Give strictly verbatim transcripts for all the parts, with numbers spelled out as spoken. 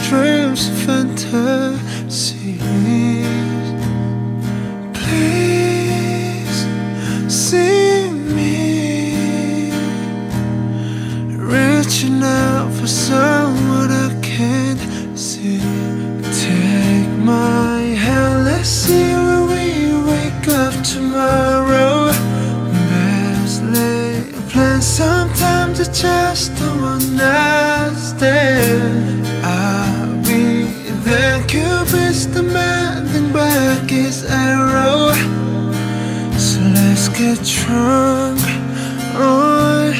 dreams and fantasies. Please see me reaching out for someone I can't see. Take my hand, let's see where we wake up tomorrow. Best lay a plan, sometimes it's just a one night stand. I'll be there, Cupid's demanding back his arrow. So let's get drunk on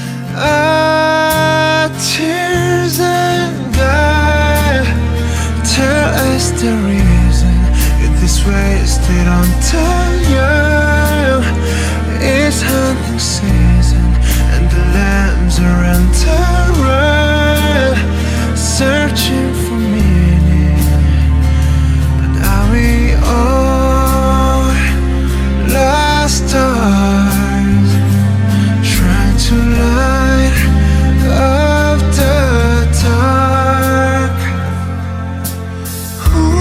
our tears and God tell us the reason you're this way. They don't tell you it's hunting season and the lambs are on terror, searching for meaning. But are we all lost stars trying to light up the dark? Who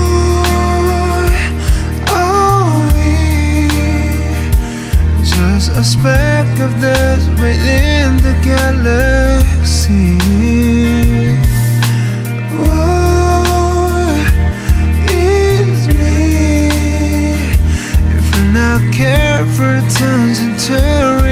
are we? Just a speck of dust within the galaxy. What is me if we're not careful? It turns into